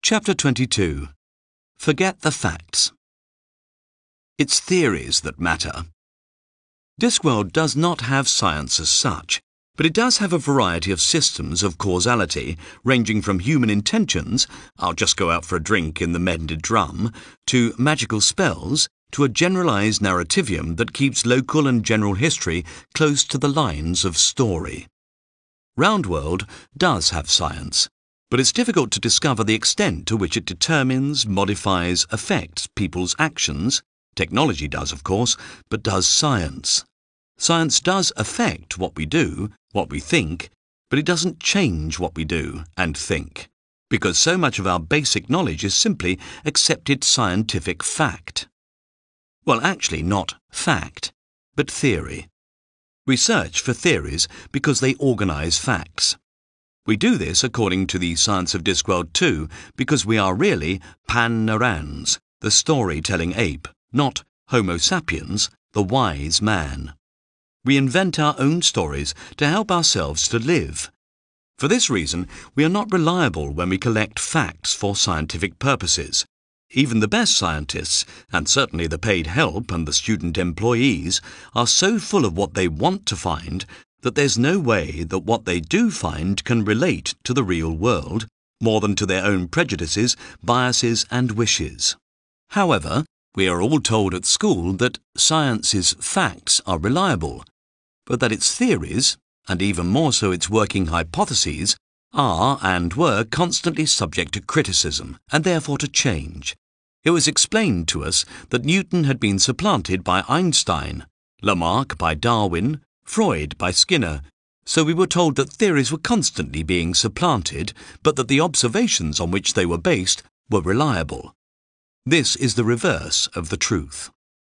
Chapter 22. Forget the facts. It's theories that matter. Discworld does not have science as such, but it does have a variety of systems of causality ranging from human intentions, I'll just go out for a drink in the mended drum, to magical spells, to a generalized narrativium that keeps local and general history close to the lines of story. Roundworld does have science, but it's difficult to discover the extent to which it determines, modifies, affects people's actions. Technology does, of course, but does science? Science does affect what we do, what we think, but it doesn't change what we do and think, because so much of our basic knowledge is simply accepted scientific fact. Well, actually not fact, but theory. We search for theories because they organize facts. We do this according to the science of Discworld too, because we are really Pan-Narans, the storytelling ape, not Homo sapiens, the wise man. We invent our own stories to help ourselves to live. For this reason, we are not reliable when we collect facts for scientific purposes. Even the best scientists, and certainly the paid help and the student employees, are so full of what they want to find that there's no way that what they do find can relate to the real world, more than to their own prejudices, biases and wishes. However, we are all told at school that science's facts are reliable, but that its theories, and even more so its working hypotheses, are and were constantly subject to criticism and therefore to change. It was explained to us that Newton had been supplanted by Einstein, Lamarck by Darwin, Freud by Skinner, so we were told that theories were constantly being supplanted, but that the observations on which they were based were reliable. This is the reverse of the truth.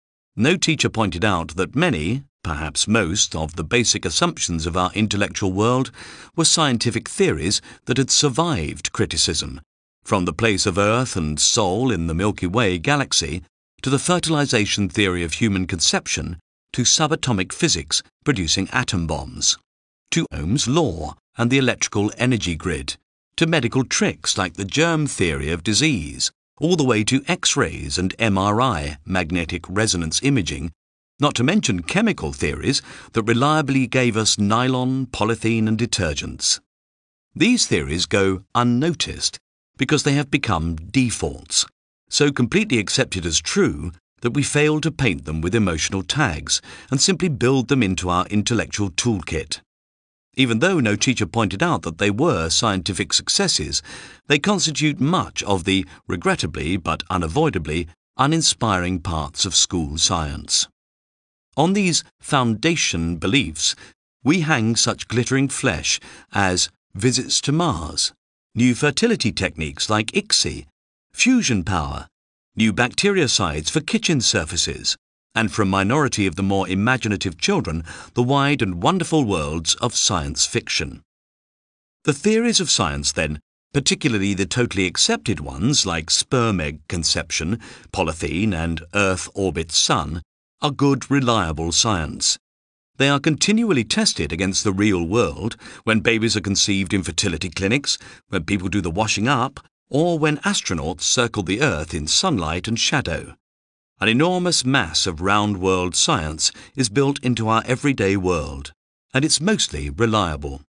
No teacher pointed out that many, perhaps most, of the basic assumptions of our intellectual world were scientific theories that had survived criticism, from the place of Earth and Sol in the Milky Way galaxy, to the fertilization theory of human conception, to subatomic physics producing atom bombs, to Ohm's law and the electrical energy grid, to medical tricks like the germ theory of disease, all the way to X-rays and MRI, magnetic resonance imaging, not to mention chemical theories that reliably gave us nylon, polythene and detergents. These theories go unnoticed because they have become defaults, so completely accepted as true that we fail to paint them with emotional tags and simply build them into our intellectual toolkit. Even though no teacher pointed out that they were scientific successes, they constitute much of the, regrettably but unavoidably, uninspiring parts of school science. On these foundation beliefs, we hang such glittering flesh as visits to Mars, new fertility techniques like ICSI, fusion power, new bactericides for kitchen surfaces, and for a minority of the more imaginative children, the wide and wonderful worlds of science fiction. The theories of science, then, particularly the totally accepted ones like sperm egg conception, polythene and Earth orbits Sun, are good, reliable science. They are continually tested against the real world, when babies are conceived in fertility clinics, when people do the washing up, or when astronauts circle the Earth in sunlight and shadow. An enormous mass of round-world science is built into our everyday world, and it's mostly reliable.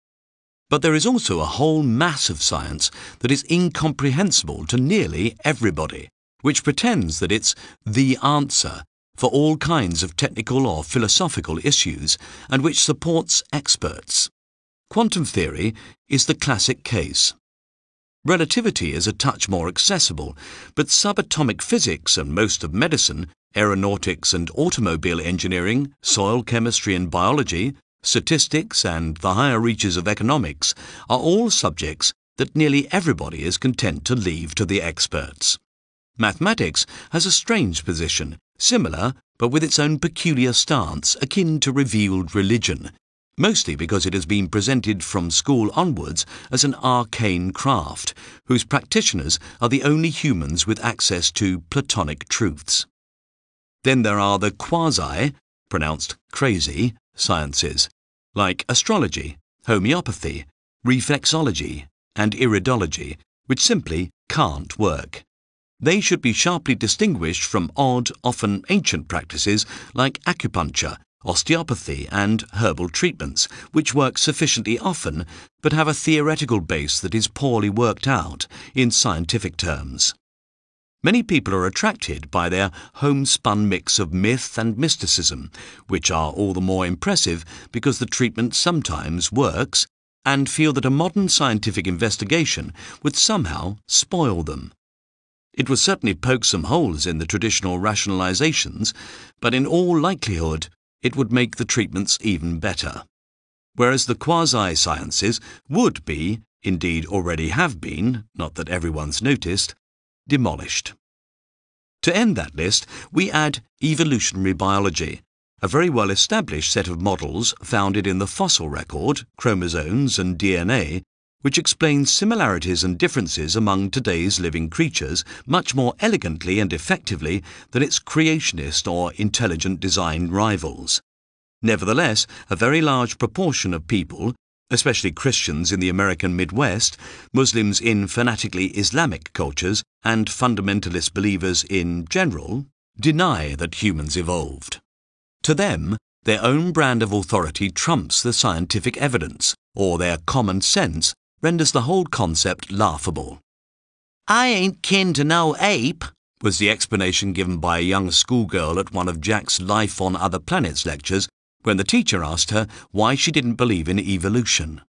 But there is also a whole mass of science that is incomprehensible to nearly everybody, which pretends that it's the answer for all kinds of technical or philosophical issues, and which supports experts. Quantum theory is the classic case. Relativity is a touch more accessible, but subatomic physics and most of medicine, aeronautics and automobile engineering, soil chemistry and biology, statistics and the higher reaches of economics are all subjects that nearly everybody is content to leave to the experts. Mathematics has a strange position, similar but with its own peculiar stance akin to revealed religion, mostly because it has been presented from school onwards as an arcane craft, whose practitioners are the only humans with access to Platonic truths. Then there are the quasi, pronounced crazy, sciences, like astrology, homeopathy, reflexology, and iridology, which simply can't work. They should be sharply distinguished from odd, often ancient practices like acupuncture, osteopathy and herbal treatments, which work sufficiently often but have a theoretical base that is poorly worked out in scientific terms. Many people are attracted by their homespun mix of myth and mysticism, which are all the more impressive because the treatment sometimes works, and feel that a modern scientific investigation would somehow spoil them. It would certainly poke some holes in the traditional rationalizations, but in all likelihood it would make the treatments even better. Whereas the quasi-sciences would be, indeed already have been, not that everyone's noticed, demolished. To end that list, we add evolutionary biology, a very well-established set of models founded in the fossil record, chromosomes and DNA, which explains similarities and differences among today's living creatures much more elegantly and effectively than its creationist or intelligent design rivals. Nevertheless, a very large proportion of people, especially Christians in the American Midwest, Muslims in fanatically Islamic cultures, and fundamentalist believers in general, deny that humans evolved. To them, their own brand of authority trumps the scientific evidence, or their common sense renders the whole concept laughable. "I ain't kin to no ape," was the explanation given by a young schoolgirl at one of Jack's Life on Other Planets lectures when the teacher asked her why she didn't believe in evolution.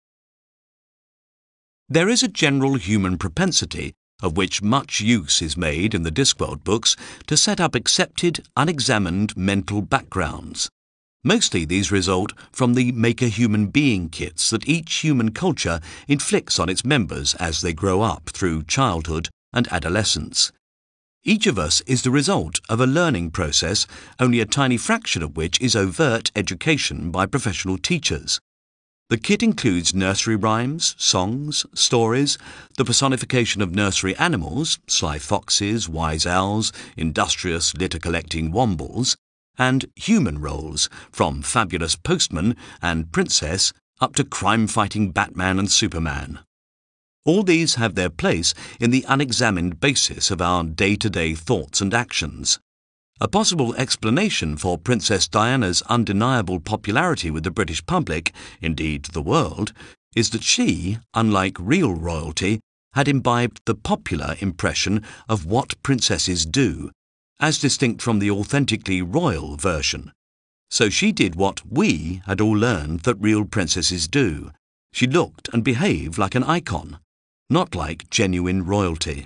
There is a general human propensity, of which much use is made in the Discworld books, to set up accepted, unexamined mental backgrounds. Mostly these result from the Make a Human Being kits that each human culture inflicts on its members as they grow up through childhood and adolescence. Each of us is the result of a learning process, only a tiny fraction of which is overt education by professional teachers. The kit includes nursery rhymes, songs, stories, the personification of nursery animals, sly foxes, wise owls, industrious litter-collecting wombles, and human roles, from fabulous postman and princess up to crime-fighting Batman and Superman. All these have their place in the unexamined basis of our day-to-day thoughts and actions. A possible explanation for Princess Diana's undeniable popularity with the British public, indeed the world, is that she, unlike real royalty, had imbibed the popular impression of what princesses do, as distinct from the authentically royal version. So she did what we had all learned that real princesses do. She looked and behaved like an icon, not like genuine royalty.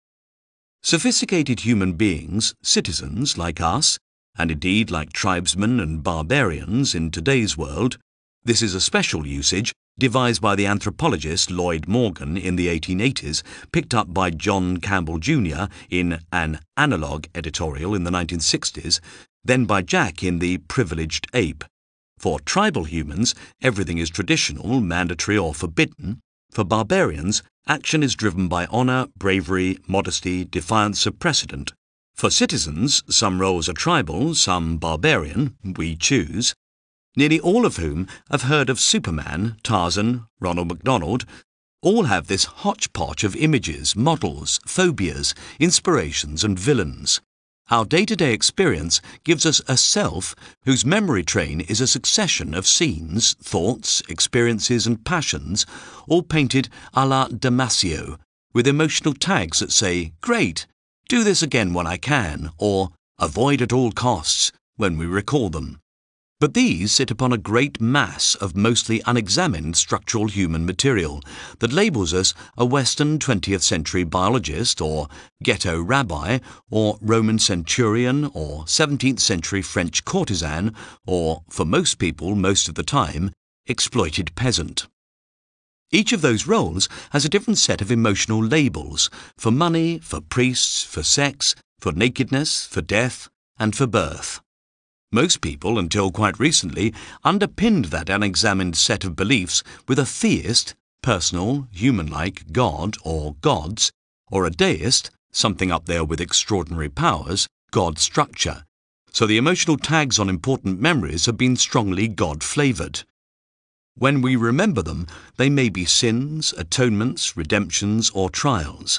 Sophisticated human beings, citizens like us, and indeed like tribesmen and barbarians in today's world, this is a special usage devised by the anthropologist Lloyd Morgan in the 1880s, picked up by John Campbell Jr. in an Analog editorial in the 1960s, then by Jack in The Privileged Ape. For tribal humans, everything is traditional, mandatory or forbidden. For barbarians, action is driven by honour, bravery, modesty, defiance of precedent. For citizens, some roles are tribal, some barbarian, we choose. Nearly all of whom have heard of Superman, Tarzan, Ronald McDonald. All have this hodgepodge of images, models, phobias, inspirations and villains. Our day-to-day experience gives us a self whose memory train is a succession of scenes, thoughts, experiences and passions, all painted à la Damasio, with emotional tags that say, "Great, do this again when I can," or "Avoid at all costs," when we recall them. But these sit upon a great mass of mostly unexamined structural human material that labels us a Western 20th century biologist or ghetto rabbi or Roman centurion or 17th century French courtesan or, for most people most of the time, exploited peasant. Each of those roles has a different set of emotional labels for money, for priests, for sex, for nakedness, for death, and for birth. Most people, until quite recently, underpinned that unexamined set of beliefs with a theist, personal, human-like God or gods, or a deist, something up there with extraordinary powers, God structure. So the emotional tags on important memories have been strongly God-flavoured. When we remember them, they may be sins, atonements, redemptions, or trials.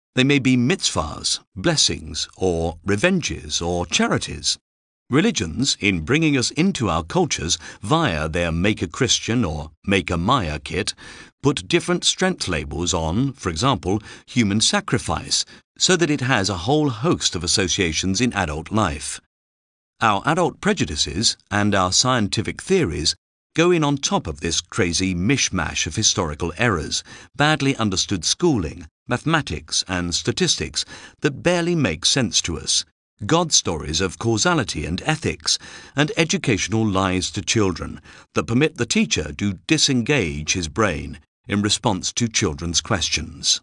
They may be mitzvahs, blessings, or revenges, or charities. Religions, in bringing us into our cultures via their Make a Christian or Make a Maya kit, put different strength labels on, for example, human sacrifice, so that it has a whole host of associations in adult life. Our adult prejudices and our scientific theories go in on top of this crazy mishmash of historical errors, badly understood schooling, mathematics and statistics that barely make sense to us, God stories of causality and ethics, and educational lies to children that permit the teacher to disengage his brain in response to children's questions.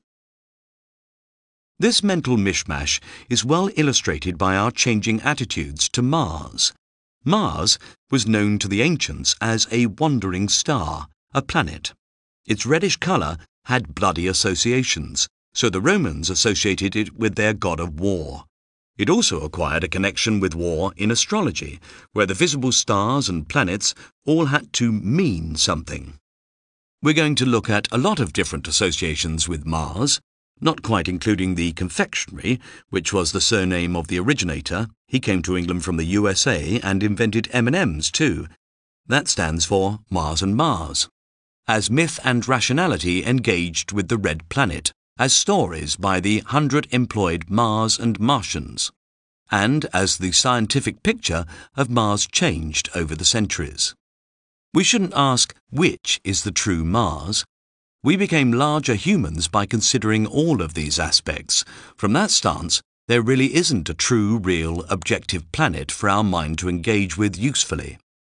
This mental mishmash is well illustrated by our changing attitudes to Mars. Mars was known to the ancients as a wandering star, a planet. Its reddish colour had bloody associations, so the Romans associated it with their god of war. It also acquired a connection with war in astrology, where the visible stars and planets all had to mean something. We're going to look at a lot of different associations with Mars, not quite including the confectionery, which was the surname of the originator. He came to England from the USA and invented M&Ms too. That stands for Mars and Mars. As myth and rationality engaged with the red planet, as stories by the 100 employed Mars and Martians, and as the scientific picture of Mars changed over the centuries. We shouldn't ask which is the true Mars. We became larger humans by considering all of these aspects. From that stance, there really isn't a true, real, objective planet for our mind to engage with usefully.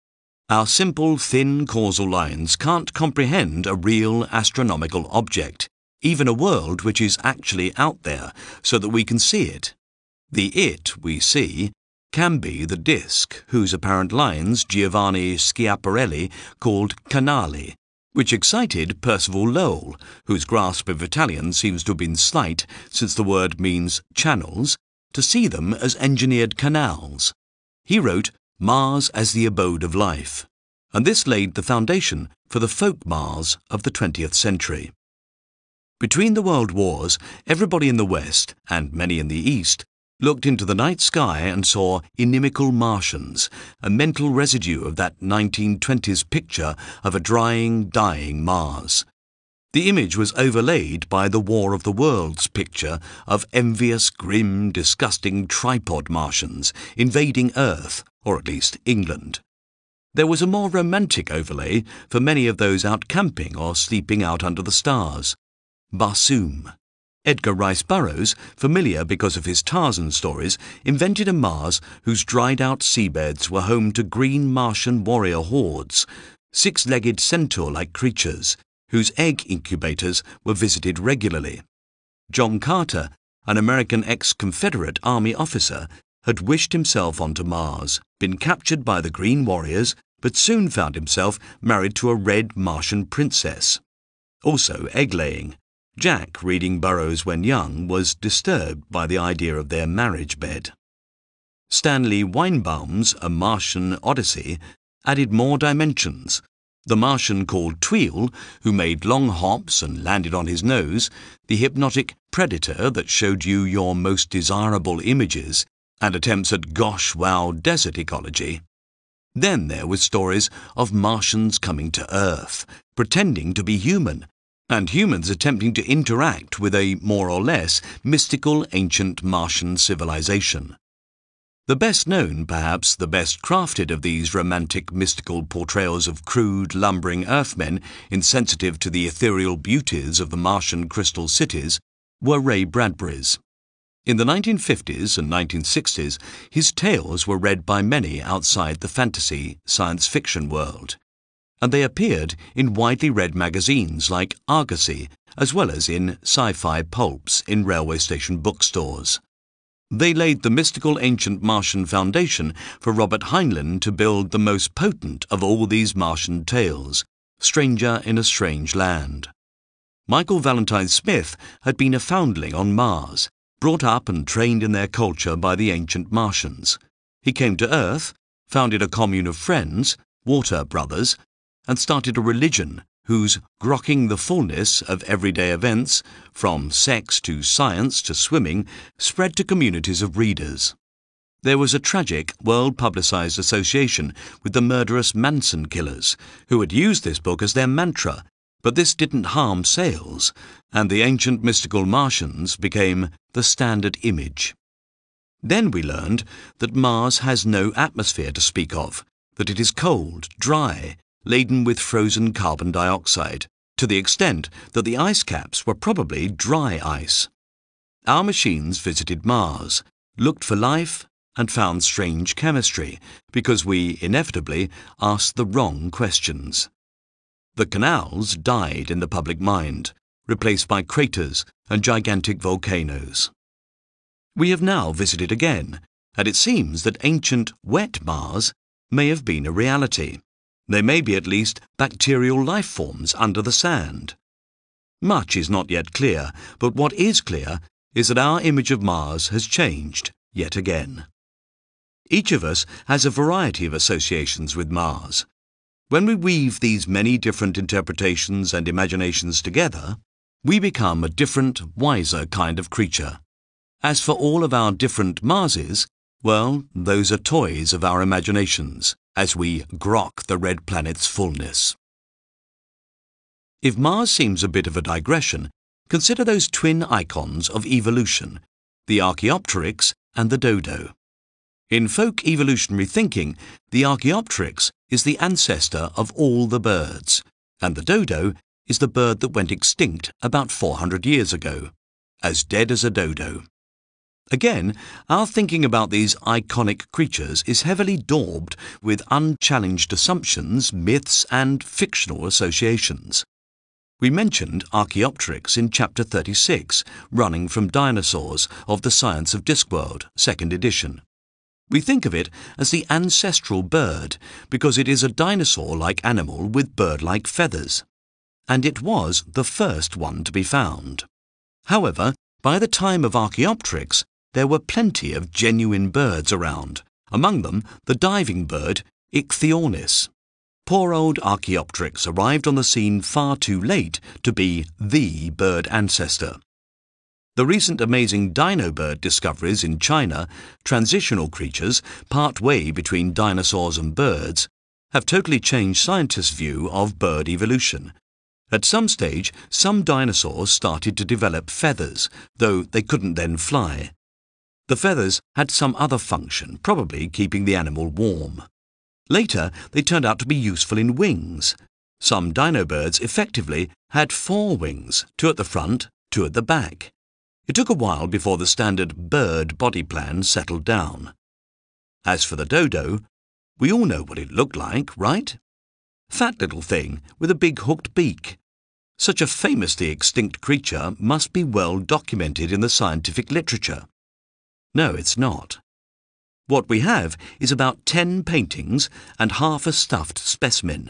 Our simple, thin causal lines can't comprehend a real astronomical object, even a world which is actually out there, so that we can see it. The it we see can be the disk, whose apparent lines Giovanni Schiaparelli called canali, which excited Percival Lowell, whose grasp of Italian seems to have been slight since the word means channels, to see them as engineered canals. He wrote Mars as the Abode of Life, and this laid the foundation for the folk Mars of the 20th century. Between the world wars, everybody in the West, and many in the East, looked into the night sky and saw inimical Martians, a mental residue of that 1920s picture of a drying, dying Mars. The image was overlaid by the War of the Worlds picture of envious, grim, disgusting tripod Martians invading Earth, or at least England. There was a more romantic overlay for many of those out camping or sleeping out under the stars. Barsoom. Edgar Rice Burroughs, familiar because of his Tarzan stories, invented a Mars whose dried-out seabeds were home to green Martian warrior hordes, six-legged centaur-like creatures, whose egg incubators were visited regularly. John Carter, an American ex-Confederate Army officer, had wished himself onto Mars, been captured by the Green Warriors, but soon found himself married to a red Martian princess. Also egg-laying. Jack, reading Burroughs when young, was disturbed by the idea of their marriage bed. Stanley Weinbaum's A Martian Odyssey added more dimensions. The Martian called Tweel, who made long hops and landed on his nose, the hypnotic predator that showed you your most desirable images, and attempts at gosh-wow desert ecology. Then there were stories of Martians coming to Earth, pretending to be human, and humans attempting to interact with a more or less mystical ancient Martian civilization. The best known, perhaps the best crafted of these romantic mystical portrayals of crude, lumbering Earthmen insensitive to the ethereal beauties of the Martian crystal cities were Ray Bradbury's. In the 1950s and 1960s, his tales were read by many outside the fantasy, science fiction world, and they appeared in widely read magazines like Argosy, as well as in sci-fi pulps in railway station bookstores. They laid the mystical ancient Martian foundation for Robert Heinlein to build the most potent of all these Martian tales, Stranger in a Strange Land. Michael Valentine Smith had been a foundling on Mars, brought up and trained in their culture by the ancient Martians. He came to Earth, founded a commune of friends, Water Brothers, and started a religion whose grokking the fullness of everyday events, from sex to science to swimming, spread to communities of readers. There was a tragic, world-publicized association with the murderous Manson killers, who had used this book as their mantra, but this didn't harm sales, and the ancient mystical Martians became the standard image. Then we learned that Mars has no atmosphere to speak of, that it is cold, dry, laden with frozen carbon dioxide, to the extent that the ice caps were probably dry ice. Our machines visited Mars, looked for life, and found strange chemistry, because we, inevitably, asked the wrong questions. The canals died in the public mind, replaced by craters and gigantic volcanoes. We have now visited again, and it seems that ancient wet Mars may have been a reality. There may be at least bacterial life forms under the sand. Much is not yet clear, but what is clear is that our image of Mars has changed yet again. Each of us has a variety of associations with Mars. When we weave these many different interpretations and imaginations together, we become a different, wiser kind of creature. As for all of our different Marses, well, those are toys of our imaginations, as we grok the red planet's fullness. If Mars seems a bit of a digression, consider those twin icons of evolution, the Archaeopteryx and the dodo. In folk evolutionary thinking, the Archaeopteryx is the ancestor of all the birds, and the dodo is the bird that went extinct about 400 years ago, as dead as a dodo. Again, our thinking about these iconic creatures is heavily daubed with unchallenged assumptions, myths, and fictional associations. We mentioned Archaeopteryx in Chapter 36, Running from Dinosaurs, of The Science of Discworld, 2nd edition. We think of it as the ancestral bird because it is a dinosaur-like animal with bird-like feathers. And it was the first one to be found. However, by the time of Archaeopteryx, there were plenty of genuine birds around, among them the diving bird Ichthyornis. Poor old Archaeopteryx arrived on the scene far too late to be the bird ancestor. The recent amazing dino bird discoveries in China, transitional creatures part way between dinosaurs and birds, have totally changed scientists' view of bird evolution. At some stage, some dinosaurs started to develop feathers, though they couldn't then fly. The feathers had some other function, probably keeping the animal warm. Later, they turned out to be useful in wings. Some dino birds effectively had 4 wings, 2 at the front, 2 at the back. It took a while before the standard bird body plan settled down. As for the dodo, we all know what it looked like, right? Fat little thing with a big hooked beak. Such a famously extinct creature must be well documented in the scientific literature. No, it's not. What we have is about 10 paintings and half a stuffed specimen.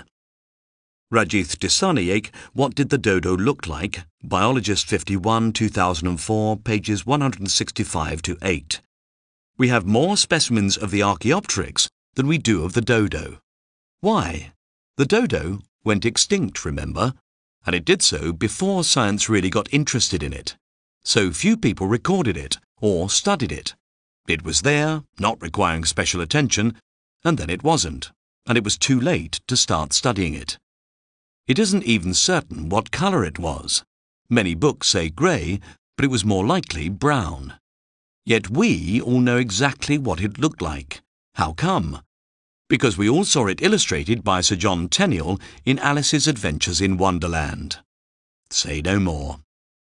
Rajith Dissanayake, What Did the Dodo Look Like? Biologist 51, 2004, pages 165-8. We have more specimens of the Archaeopteryx than we do of the dodo. Why? The dodo went extinct, remember? And it did so before science really got interested in it. So few people recorded it or studied it. It was there, not requiring special attention, and then it wasn't, and it was too late to start studying it. It isn't even certain what colour it was. Many books say grey, but it was more likely brown. Yet we all know exactly what it looked like. How come? Because we all saw it illustrated by Sir John Tenniel in Alice's Adventures in Wonderland. Say no more.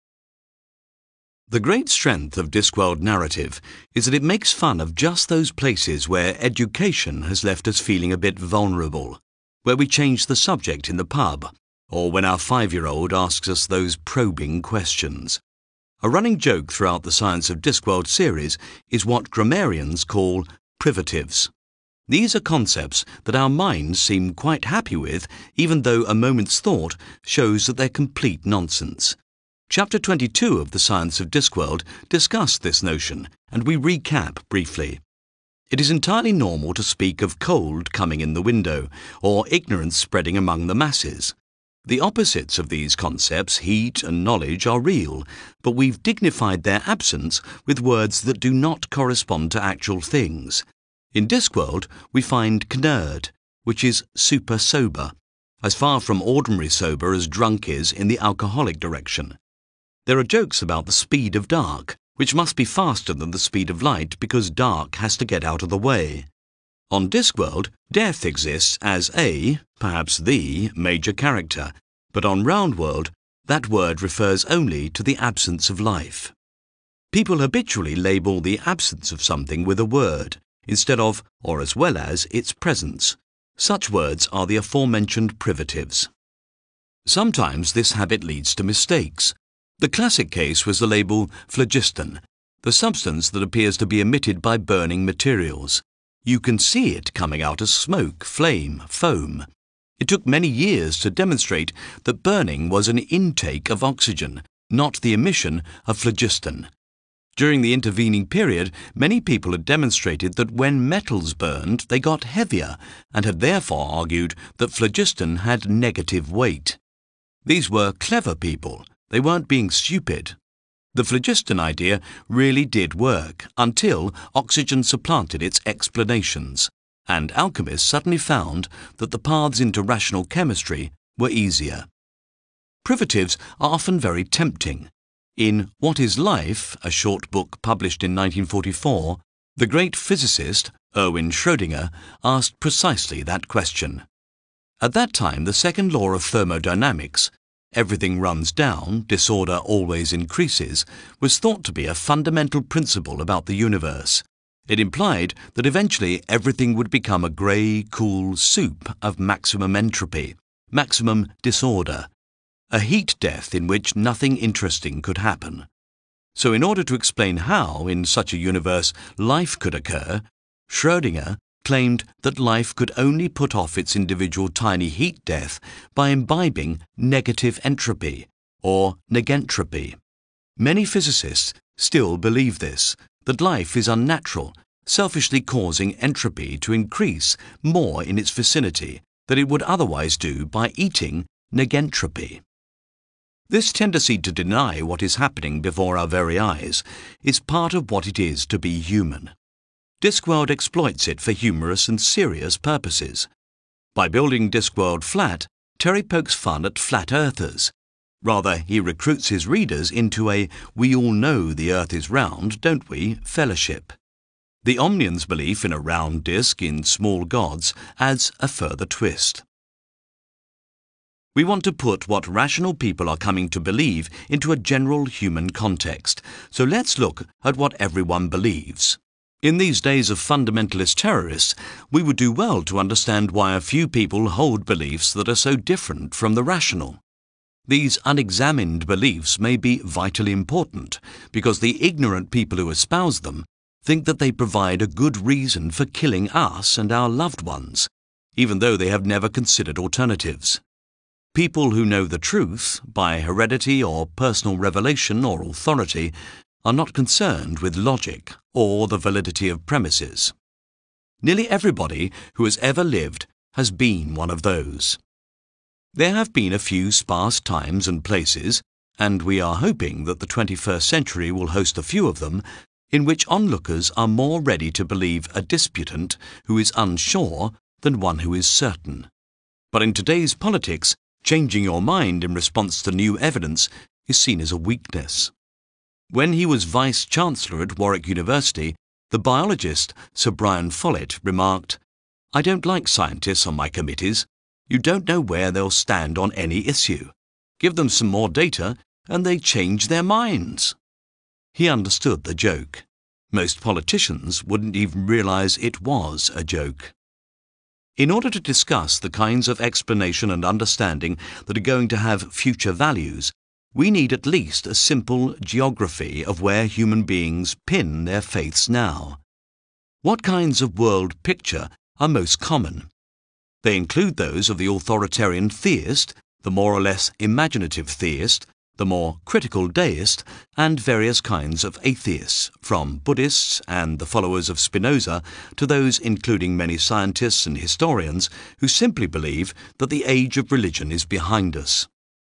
The great strength of Discworld narrative is that it makes fun of just those places where education has left us feeling a bit vulnerable, where we change the subject in the pub, or when our 5-year-old asks us those probing questions. A running joke throughout the Science of Discworld series is what grammarians call privatives. These are concepts that our minds seem quite happy with, even though a moment's thought shows that they're complete nonsense. Chapter 22 of The Science of Discworld discussed this notion, and we recap briefly. It is entirely normal to speak of cold coming in the window, or ignorance spreading among the masses. The opposites of these concepts, heat and knowledge, are real, but we've dignified their absence with words that do not correspond to actual things. In Discworld, we find knerd, which is super sober, as far from ordinary sober as drunk is in the alcoholic direction. There are jokes about the speed of dark, which must be faster than the speed of light because dark has to get out of the way. On Discworld, death exists as a, perhaps the, major character, but on Roundworld, that word refers only to the absence of life. People habitually label the absence of something with a word, instead of, or as well as, its presence. Such words are the aforementioned privatives. Sometimes this habit leads to mistakes. The classic case was the label phlogiston, the substance that appears to be emitted by burning materials. You can see it coming out as smoke, flame, foam. It took many years to demonstrate that burning was an intake of oxygen, not the emission of phlogiston. During the intervening period, many people had demonstrated that when metals burned, they got heavier, and had therefore argued that phlogiston had negative weight. These were clever people. They weren't being stupid. The phlogiston idea really did work until oxygen supplanted its explanations, and alchemists suddenly found that the paths into rational chemistry were easier. Privatives are often very tempting. In What is Life, a short book published in 1944, the great physicist, Erwin Schrödinger, asked precisely that question. At that time, the second law of thermodynamics, everything runs down, disorder always increases, was thought to be a fundamental principle about the universe. It implied that eventually everything would become a grey, cool soup of maximum entropy, maximum disorder, a heat death in which nothing interesting could happen. So in order to explain how, in such a universe, life could occur, Schrödinger claimed that life could only put off its individual tiny heat death by imbibing negative entropy, or negentropy. Many physicists still believe this, that life is unnatural, selfishly causing entropy to increase more in its vicinity than it would otherwise do by eating negentropy. This tendency to deny what is happening before our very eyes is part of what it is to be human. Discworld exploits it for humorous and serious purposes. By building Discworld flat, Terry pokes fun at flat earthers. Rather, he recruits his readers into a "we all know the earth is round, don't we?" fellowship. The Omnian's belief in a round disc in small gods adds a further twist. We want to put what rational people are coming to believe into a general human context, so let's look at what everyone believes. In these days of fundamentalist terrorists, we would do well to understand why a few people hold beliefs that are so different from the rational. These unexamined beliefs may be vitally important because the ignorant people who espouse them think that they provide a good reason for killing us and our loved ones, even though they have never considered alternatives. People who know the truth, by heredity or personal revelation or authority, are not concerned with logic or the validity of premises. Nearly everybody who has ever lived has been one of those. There have been a few sparse times and places, and we are hoping that the 21st century will host a few of them, in which onlookers are more ready to believe a disputant who is unsure than one who is certain. But in today's politics, changing your mind in response to new evidence is seen as a weakness. When he was Vice-Chancellor at Warwick University, the biologist Sir Brian Follett remarked, "I don't like scientists on my committees. You don't know where they'll stand on any issue. Give them some more data and they change their minds." He understood the joke. Most politicians wouldn't even realize it was a joke. In order to discuss the kinds of explanation and understanding that are going to have future values, we need at least a simple geography of where human beings pin their faiths now. What kinds of world picture are most common? They include those of the authoritarian theist, the more or less imaginative theist, the more critical deist, and various kinds of atheists, from Buddhists and the followers of Spinoza to those including many scientists and historians who simply believe that the age of religion is behind us.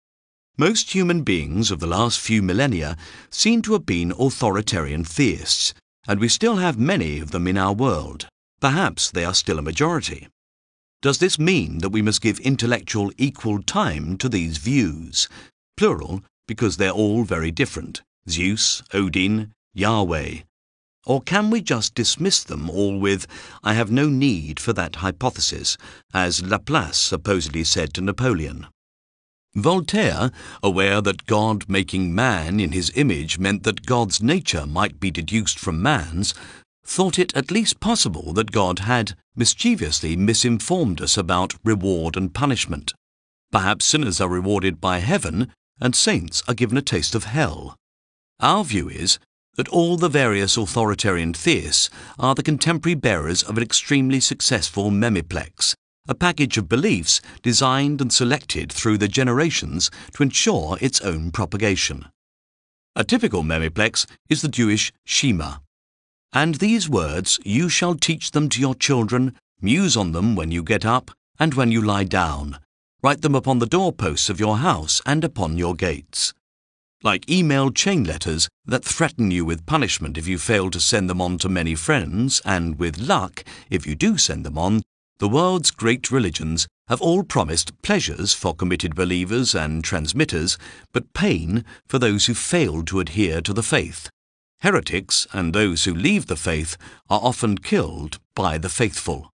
Most human beings of the last few millennia seem to have been authoritarian theists, and we still have many of them in our world. Perhaps they are still a majority. Does this mean that we must give intellectual equal time to these views? Plural, because they're all very different. Zeus, Odin, Yahweh. Or can we just dismiss them all with, "I have no need for that hypothesis," as Laplace supposedly said to Napoleon? Voltaire, aware that God making man in his image meant that God's nature might be deduced from man's, thought it at least possible that God had mischievously misinformed us about reward and punishment. Perhaps sinners are rewarded by heaven and saints are given a taste of hell. Our view is that all the various authoritarian theists are the contemporary bearers of an extremely successful memiplex, a package of beliefs designed and selected through the generations to ensure its own propagation. A typical memiplex is the Jewish Shema. "And these words you shall teach them to your children, muse on them when you get up and when you lie down. Write them upon the doorposts of your house and upon your gates." Like email chain letters that threaten you with punishment if you fail to send them on to many friends, and with luck if you do send them on, the world's great religions have all promised pleasures for committed believers and transmitters, but pain for those who fail to adhere to the faith. Heretics and those who leave the faith are often killed by the faithful.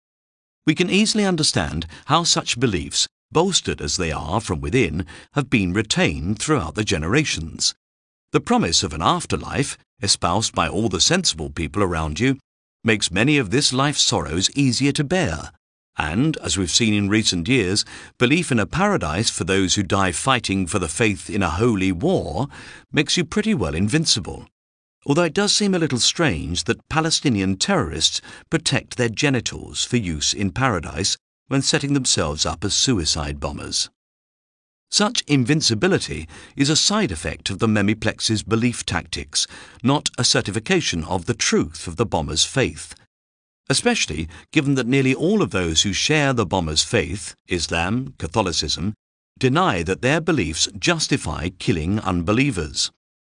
We can easily understand how such beliefs, bolstered as they are from within, have been retained throughout the generations. The promise of an afterlife, espoused by all the sensible people around you, makes many of this life's sorrows easier to bear. And, as we've seen in recent years, belief in a paradise for those who die fighting for the faith in a holy war makes you pretty well invincible. Although it does seem a little strange that Palestinian terrorists protect their genitals for use in paradise when setting themselves up as suicide bombers. Such invincibility is a side effect of the Memiplex's belief tactics, not a certification of the truth of the bomber's faith. Especially given that nearly all of those who share the bomber's faith, Islam, Catholicism, deny that their beliefs justify killing unbelievers.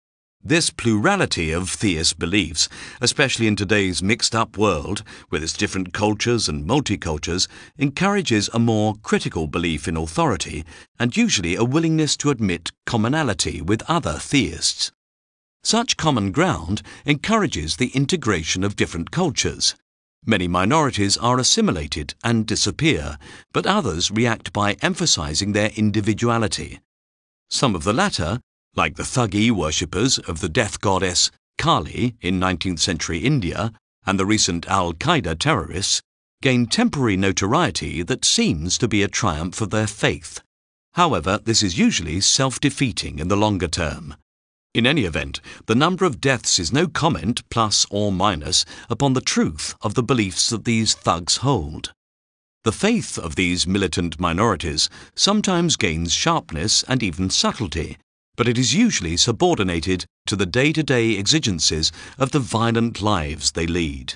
This plurality of theist beliefs, especially in today's mixed-up world, with its different cultures and multicultures, encourages a more critical belief in authority and usually a willingness to admit commonality with other theists. Such common ground encourages the integration of different cultures. Many minorities are assimilated and disappear, but others react by emphasizing their individuality. Some of the latter, like the Thuggee worshippers of the death goddess Kali in 19th century India and the recent Al-Qaeda terrorists, gain temporary notoriety that seems to be a triumph of their faith. However, this is usually self-defeating in the longer term. In any event, the number of deaths is no comment, plus or minus, upon the truth of the beliefs that these thugs hold. The faith of these militant minorities sometimes gains sharpness and even subtlety, but it is usually subordinated to the day-to-day exigencies of the violent lives they lead.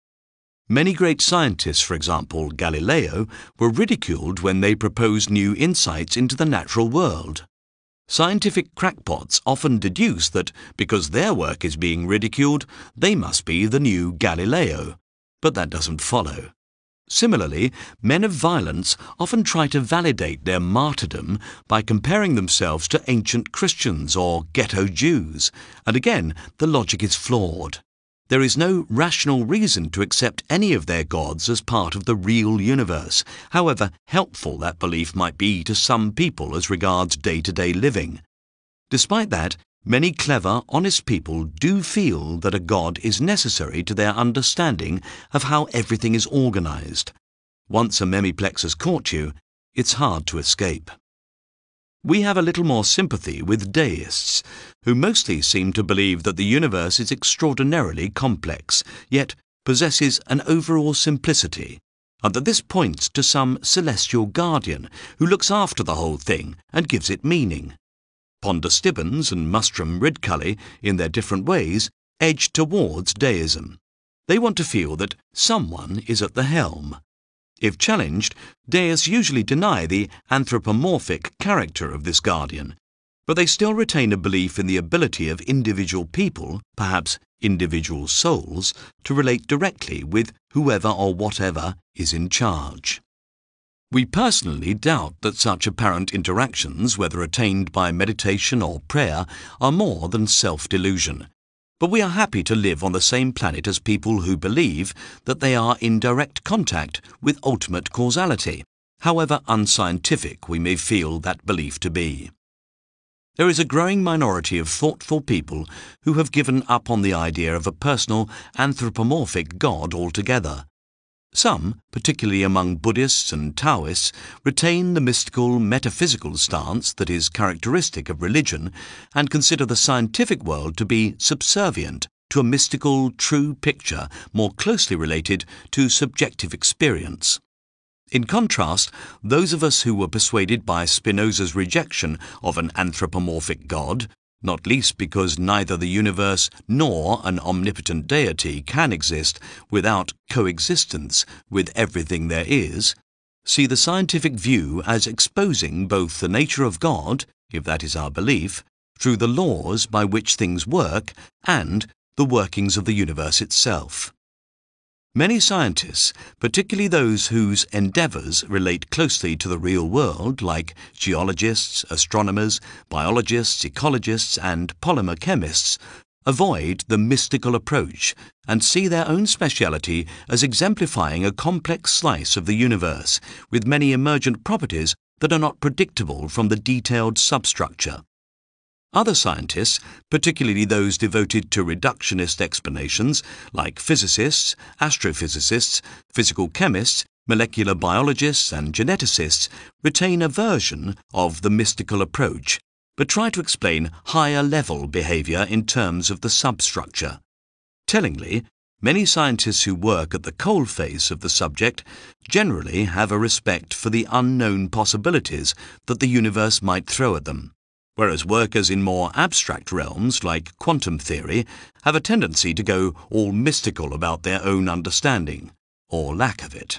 Many great scientists, for example Galileo, were ridiculed when they proposed new insights into the natural world. Scientific crackpots often deduce that because their work is being ridiculed, they must be the new Galileo, but that doesn't follow. Similarly, men of violence often try to validate their martyrdom by comparing themselves to ancient Christians or ghetto Jews, and again, the logic is flawed. There is no rational reason to accept any of their gods as part of the real universe, however helpful that belief might be to some people as regards day-to-day living. Despite that, many clever, honest people do feel that a god is necessary to their understanding of how everything is organized. Once a memiplex has caught you, it's hard to escape. We have a little more sympathy with deists, who mostly seem to believe that the universe is extraordinarily complex, yet possesses an overall simplicity, and that this points to some celestial guardian who looks after the whole thing and gives it meaning. Ponder Stibbons and Mustrum Ridcully, in their different ways, edge towards deism. They want to feel that someone is at the helm. If challenged, deists usually deny the anthropomorphic character of this guardian, but they still retain a belief in the ability of individual people, perhaps individual souls, to relate directly with whoever or whatever is in charge. We personally doubt that such apparent interactions, whether attained by meditation or prayer, are more than self-delusion. But we are happy to live on the same planet as people who believe that they are in direct contact with ultimate causality, however unscientific we may feel that belief to be. There is a growing minority of thoughtful people who have given up on the idea of a personal anthropomorphic God altogether. Some, particularly among Buddhists and Taoists, retain the mystical, metaphysical stance that is characteristic of religion and consider the scientific world to be subservient to a mystical, true picture more closely related to subjective experience. In contrast, those of us who were persuaded by Spinoza's rejection of an anthropomorphic God, not least because neither the universe nor an omnipotent deity can exist without coexistence with everything there is, see the scientific view as exposing both the nature of God, if that is our belief, through the laws by which things work, and the workings of the universe itself. Many scientists, particularly those whose endeavours relate closely to the real world, like geologists, astronomers, biologists, ecologists, and polymer chemists, avoid the mystical approach and see their own speciality as exemplifying a complex slice of the universe, with many emergent properties that are not predictable from the detailed substructure. Other scientists, particularly those devoted to reductionist explanations, like physicists, astrophysicists, physical chemists, molecular biologists, and geneticists, retain a version of the mystical approach, but try to explain higher-level behaviour in terms of the substructure. Tellingly, many scientists who work at the coalface of the subject generally have a respect for the unknown possibilities that the universe might throw at them, whereas workers in more abstract realms, like quantum theory, have a tendency to go all mystical about their own understanding, or lack of it.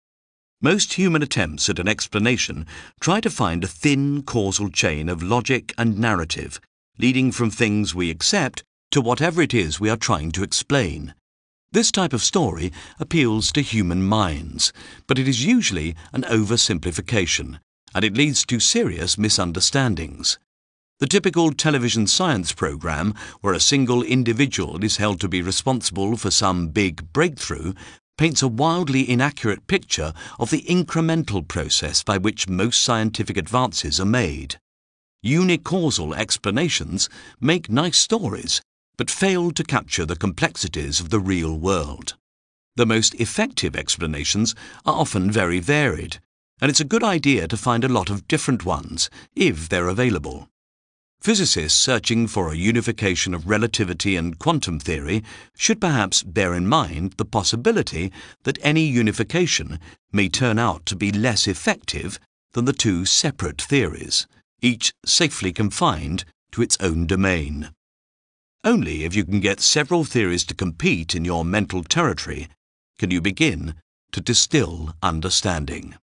Most human attempts at an explanation try to find a thin causal chain of logic and narrative, leading from things we accept to whatever it is we are trying to explain. This type of story appeals to human minds, but it is usually an oversimplification, and it leads to serious misunderstandings. The typical television science program, where a single individual is held to be responsible for some big breakthrough, paints a wildly inaccurate picture of the incremental process by which most scientific advances are made. Unicausal explanations make nice stories, but fail to capture the complexities of the real world. The most effective explanations are often very varied, and it's a good idea to find a lot of different ones, if they're available. Physicists searching for a unification of relativity and quantum theory should perhaps bear in mind the possibility that any unification may turn out to be less effective than the two separate theories, each safely confined to its own domain. Only if you can get several theories to compete in your mental territory can you begin to distill understanding.